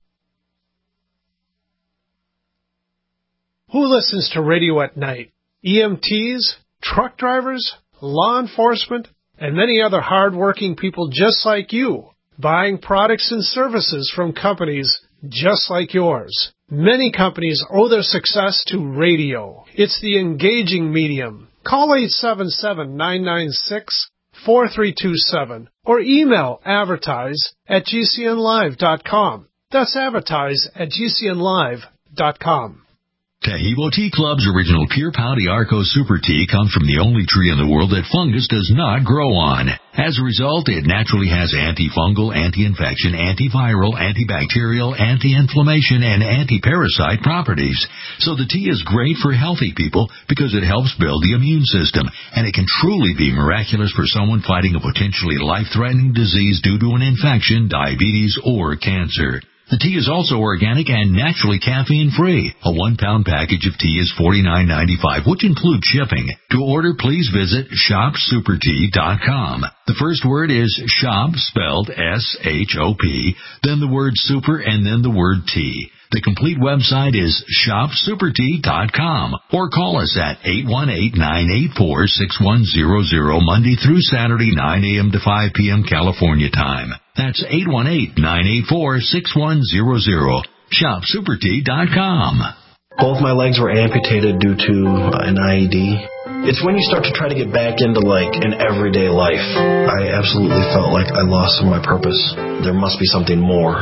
Who listens to radio at night? E M Ts, truck drivers, law enforcement, and many other hard-working people just like you, buying products and services from companies just like yours. Many companies owe their success to radio. It's the engaging medium. Call eight seven seven, nine nine six, four three two seven or email advertise at G C N live dot com. That's advertise at G C N live dot com. Taheebo Tea Club's original Pure Pau D'Arco Super Tea comes from the only tree in the world that fungus does not grow on. As a result, it naturally has antifungal, anti-infection, antiviral, antibacterial, anti-inflammation, and anti-parasite properties. So the tea is great for healthy people because it helps build the immune system, and it can truly be miraculous for someone fighting a potentially life-threatening disease due to an infection, diabetes, or cancer. The tea is also organic and naturally caffeine-free. A one-pound package of tea is forty-nine ninety-five, which includes shipping. To order, please visit shop super tea dot com. The first word is shop, spelled S H O P, then the word super, and then the word tea. The complete website is shop super tea dot com, or call us at eight one eight, nine eight four, six one zero zero Monday through Saturday, nine a.m. to five p.m. California time. That's eight one eight, nine eight four, six one zero zero. shop super tea dot com. Both my legs were amputated due to an I E D. It's when you start to try to get back into, like, an everyday life. I absolutely felt like I lost some of my purpose. There must be something more.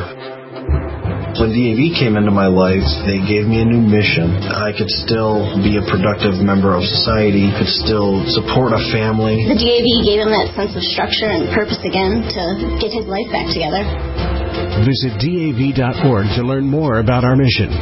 When D A V came into my life, they gave me a new mission. I could still be a productive member of society, could still support a family. The D A V gave him that sense of structure and purpose again to get his life back together. Visit D A V dot org to learn more about our mission.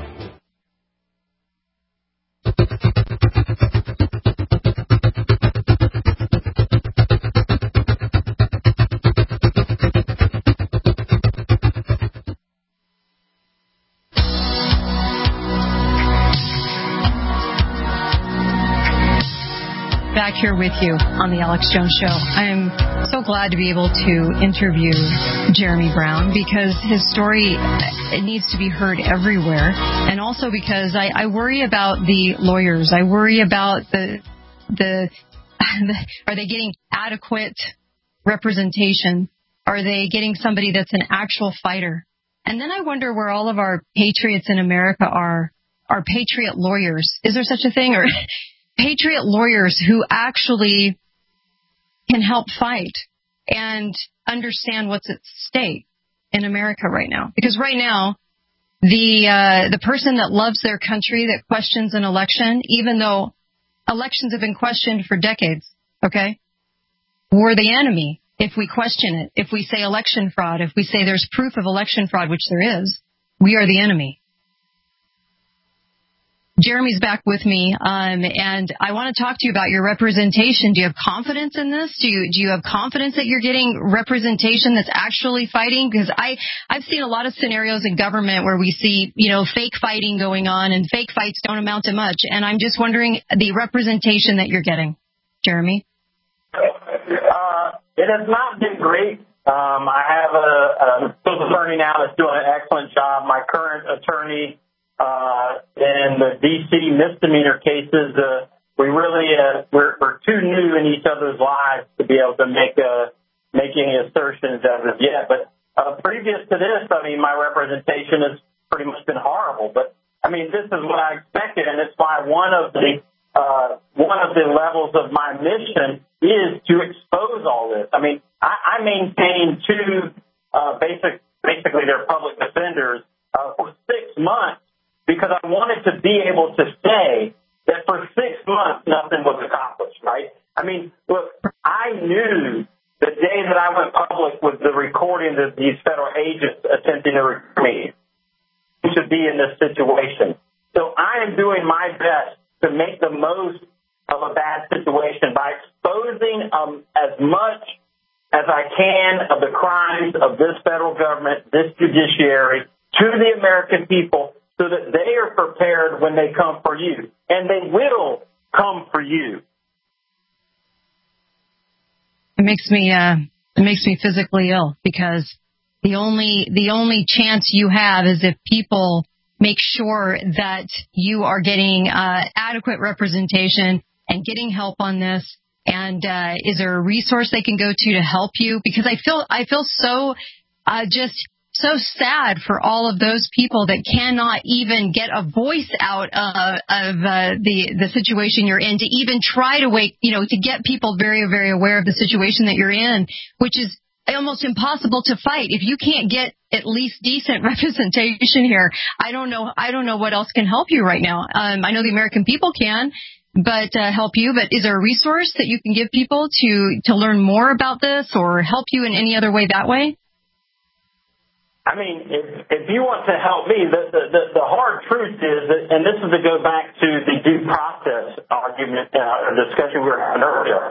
Back here with you on the Alex Jones Show. I'm so glad to be able to interview Jeremy Brown because his story, it needs to be heard everywhere, and also because I, I worry about the lawyers. I worry about the, the the are they getting adequate representation? Are they getting somebody that's an actual fighter? And then I wonder where all of our patriots in America are. Our patriot lawyers. Is there such a thing? Or patriot lawyers who actually can help fight and understand what's at stake in America right now. Because right now, the uh, the person that loves their country, that questions an election, even though elections have been questioned for decades, okay, we're the enemy if we question it. If we say election fraud, if we say there's proof of election fraud, which there is, we are the enemy. Jeremy's back with me, um, and I want to talk to you about your representation. Do you have confidence in this? Do you do you have confidence that you're getting representation that's actually fighting? Because I I've seen a lot of scenarios in government where we see, you know, fake fighting going on, and fake fights don't amount to much. And I'm just wondering the representation that you're getting, Jeremy. Uh, it has not been great. Um, I have a, a civil attorney now that's doing an excellent job. My current attorney. Uh, in the D C misdemeanor cases, uh, we really, uh, we're, we're too new in each other's lives to be able to make, uh, make any assertions as of yet. But, uh, previous to this, I mean, my representation has pretty much been horrible. But, I mean, this is what I expected, and it's why one of the uh, one of the levels of my mission is to expose all this. I mean, I, I maintained two uh, basic, basically they're public defenders uh, for six months because I wanted to be able to say that for six months nothing was accomplished, right? I mean, look, I knew the day that I went public with the recordings of these federal agents attempting to recruit me to be in this situation. So I am doing my best to make the most of a bad situation by exposing um, as much as I can of the crimes of this federal government, this judiciary, to the American people so that they are prepared when they come for you. And they will come for you. It makes me uh, it makes me physically ill because the only the only chance you have is if people make sure that you are getting uh, adequate representation and getting help on this. And uh, is there a resource they can go to to help you? Because I feel I feel so uh, just so sad for all of those people that cannot even get a voice out uh, of uh, the the situation you're in to even try to wake, you know, to get people very, very aware of the situation that you're in, which is almost impossible to fight. If you can't get at least decent representation here, I don't know. I don't know what else can help you right now. Um, I know the American people can, but uh, help you. But is there a resource that you can give people to to learn more about this or help you in any other way that way? I mean, if, if you want to help me, the, the, the, the hard truth is, that, and this is to go back to the due process argument, uh, or discussion we were having earlier,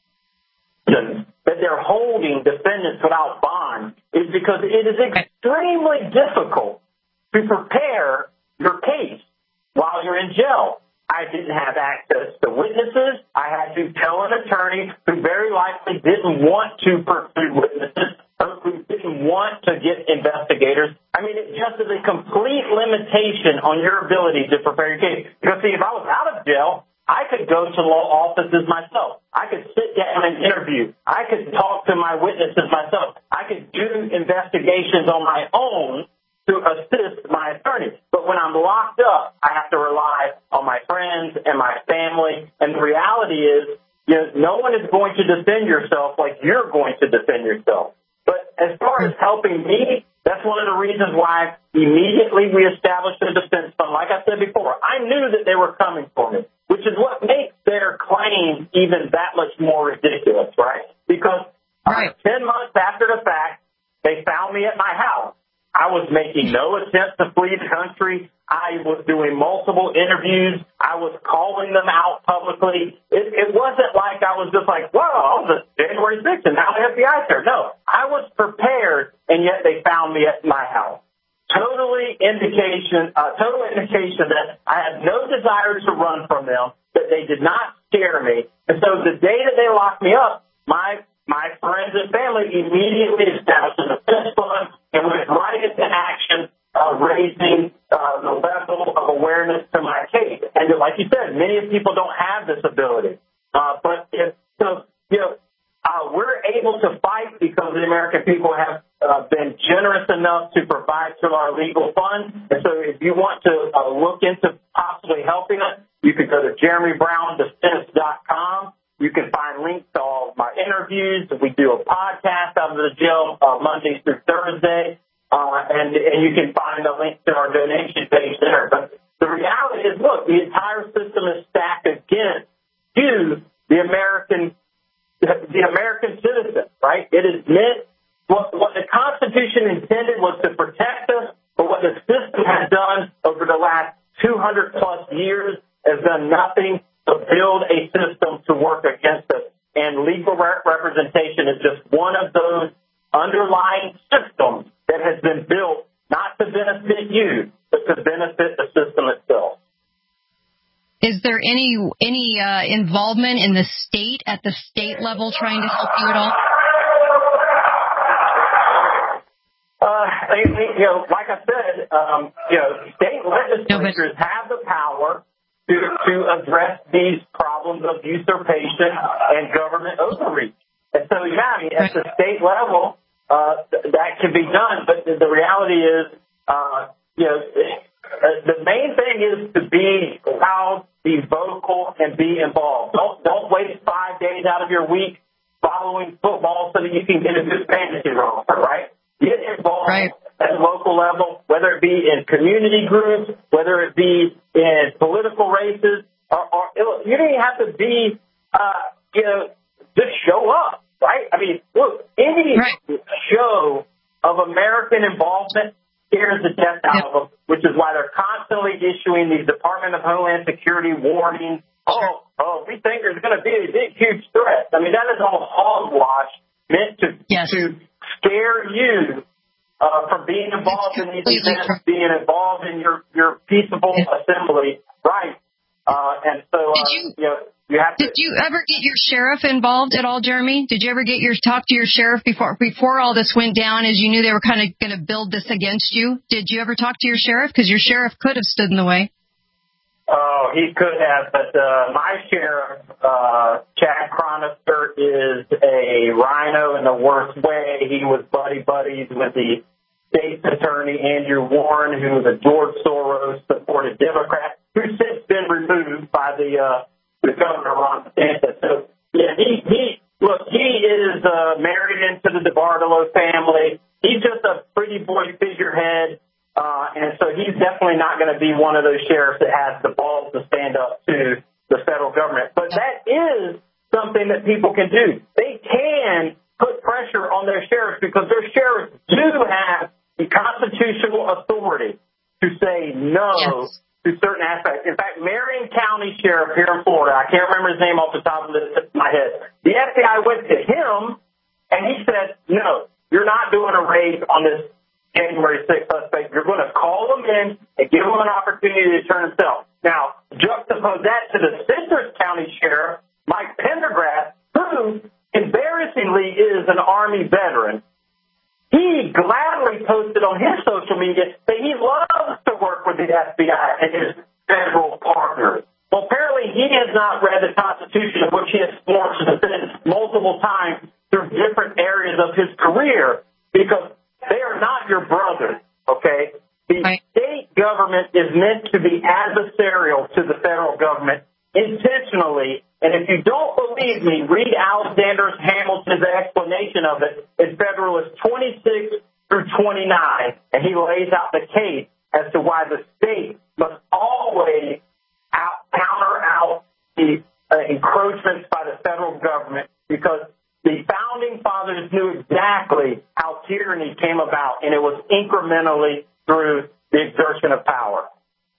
that they're holding defendants without bond is because it is extremely difficult to prepare your case while you're in jail. I didn't have access to witnesses. I had to tell an attorney who very likely didn't want to pursue witnesses, or who didn't want to get investigators. I mean, it just is a complete limitation on your ability to prepare your case. Because, see, if I was out of jail, I could go to law offices myself. I could sit down and interview. I could talk to my witnesses myself. I could do investigations on my own to assist my attorney. But when I'm locked up, I have to rely on my friends and my family. And the reality is, you know, no one is going to defend yourself like you're going to defend yourself. But as far as helping me, that's one of the reasons why immediately we established a defense fund. Like I said before, I knew that they were coming for me, which is what makes their claims even that much more ridiculous, right? Because right. ten months after the fact, they found me at my house. I was making no attempt to flee the country. I was doing multiple interviews. I was calling them out publicly. It, it wasn't like I was just like, well, it was January sixth and now the F B I there. No, I was prepared, and yet they found me at my house. Totally indication, uh, total indication that I had no desire to run from them, that they did not scare me. And so the day that they locked me up, my my friends and family immediately established a defense fund and went right into action, uh, raising uh, the level of awareness to my case. And like you said, many people don't have this ability. Uh, but if, so, you know, uh, we're able to fight because the American people have uh, been generous enough to provide to our legal fund. And so if you want to uh, look into possibly helping us, you can go to jeremy brown defense dot com. You can find links to all of my interviews. We do a podcast out of the jail uh, Mondays through Thursday. Uh, and, and you can find a link to our donation page there. But the reality is, look, the entire system is stacked against you, the American, the American citizen, right? It is meant, what, what the Constitution intended was to protect us, but what the system has done over the last two hundred plus years has done nothing to build a system to work against us. And legal re- representation is just one of those underlying systems that has been built not to benefit you, but to benefit the system itself. Is there any any uh, involvement in the state, at the state level, trying to help you at all? Uh, you know, like I said, um, you know, state legislatures have the power to, to address these problems of usurpation and government overreach. And so, yeah, I mean, at the state level, uh, th- that can be done. But the reality is, uh, you know, uh, the main thing is to be loud, be vocal, and be involved. Don't don't waste five days out of your week following football so that you can get a good fantasy roster, right? Get involved right. at the local level, whether it be in community groups, whether it be in political races, or, or you don't even have to be, uh, you know, just show up, right? I mean, look, any right. show of American involvement scares the death out of them, which is why they're constantly issuing these Department of Homeland Security warnings. Oh, oh, we think there's going to be a big, huge threat. I mean, that is all hogwash meant to yes. to scare you uh, from being involved in these events, being involved in your, your peaceable yes. assembly, right? Uh, and so, uh, you, you know, you have to. Did you ever get your sheriff involved at all, Jeremy? Did you ever get your talk to your sheriff before before all this went down, as you knew they were kind of going to build this against you? Did you ever talk to your sheriff? Because your sheriff could have stood in the way. Oh, he could have, but uh, my sheriff, uh, Chad Chronister, is a rhino in the worst way. He was buddy-buddies with the state's attorney, Andrew Warren, who was a George Soros-supported Democrat, who's since been removed by the uh, the governor, Ron DeSantis. So, yeah, he, he look, he is uh, married into the DeBartolo family. He's just a pretty boy figurehead. Uh, and so he's definitely not going to be one of those sheriffs that has the balls to stand up to the federal government. But that is something that people can do. They can put pressure on their sheriffs because their sheriffs do have the constitutional authority to say no yes. to certain aspects. In fact, Marion County Sheriff here in Florida, I can't remember his name off the top of my head, the F B I went to him and he said, no, you're not doing a raid on this January sixth suspect. You're going to call them in and give them an opportunity to turn himself. Now, juxtapose that to the Citrus County Sheriff, Mike Pendergrass, who embarrassingly is an Army veteran. He gladly posted on his social media that he loves to work with the F B I and his federal partners. Well, apparently he has not read the Constitution, of which he has sworn to defend multiple times through different areas of his career, because they are not your brothers, okay? The right. state government is meant to be adversarial to the federal government intentionally. And if you don't believe me, read Alexander Hamilton's explanation of it in Federalist twenty-six through twenty-nine, and he lays out the case as to why the state must always out, counter out the uh, encroachments by the federal government, because the founding fathers knew exactly how tyranny came about, and it was incrementally through the exertion of power.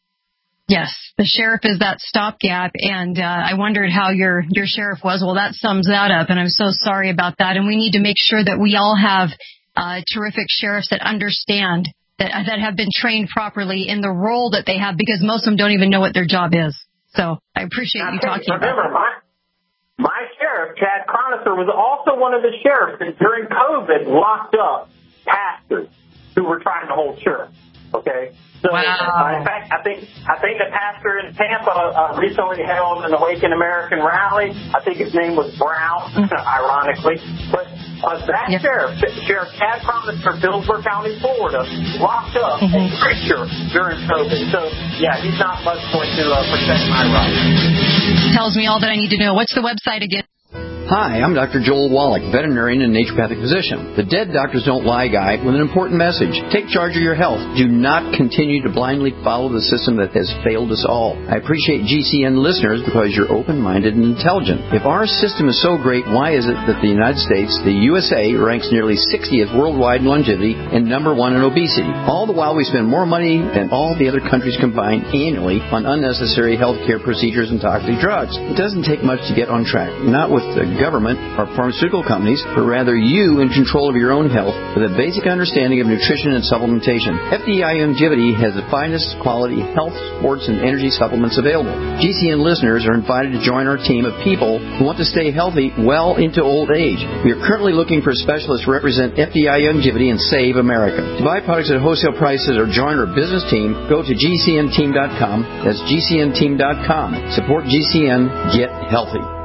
Yes, the sheriff is that stopgap, and uh, I wondered how your, your sheriff was. Well, that sums that up, and I'm so sorry about that. And we need to make sure that we all have uh, terrific sheriffs that understand, that, that have been trained properly in the role that they have, because most of them don't even know what their job is. So I appreciate now, you talking remember, about that. My, my sheriff, Chad Chronister, was also one of the sheriffs that during COVID locked up pastors who were trying to hold church. Okay, so wow. uh, in fact, I think I think the pastor in Tampa uh, recently held an Awaken American rally. I think his name was Brown, mm-hmm. ironically, but uh, that yep. sheriff, Sheriff Chad Chronister, Hillsborough County, Florida, locked up mm-hmm. a preacher during COVID. So yeah, he's not much going to uh, protect my rights. Tells me all that I need to know. What's the website again? Hi, I'm Doctor Joel Wallach, veterinarian and naturopathic physician. The Dead Doctors Don't Lie guy with an important message. Take charge of your health. Do not continue to blindly follow the system that has failed us all. I appreciate G C N listeners because you're open-minded and intelligent. If our system is so great, why is it that the United States, the U S A, ranks nearly sixtieth worldwide in longevity and number one in obesity? All the while we spend more money than all the other countries combined annually on unnecessary healthcare procedures and toxic drugs. It doesn't take much to get on track. Not with the government or pharmaceutical companies, but rather you in control of your own health with a basic understanding of nutrition and supplementation. F D I Longevity has the finest quality health, sports, and energy supplements available. G C N listeners are invited to join our team of people who want to stay healthy well into old age. We are currently looking for specialists to represent F D I Longevity and Save America. To buy products at wholesale prices or join our business team, go to G C N team dot com. That's G C N team dot com. Support G C N. Get healthy.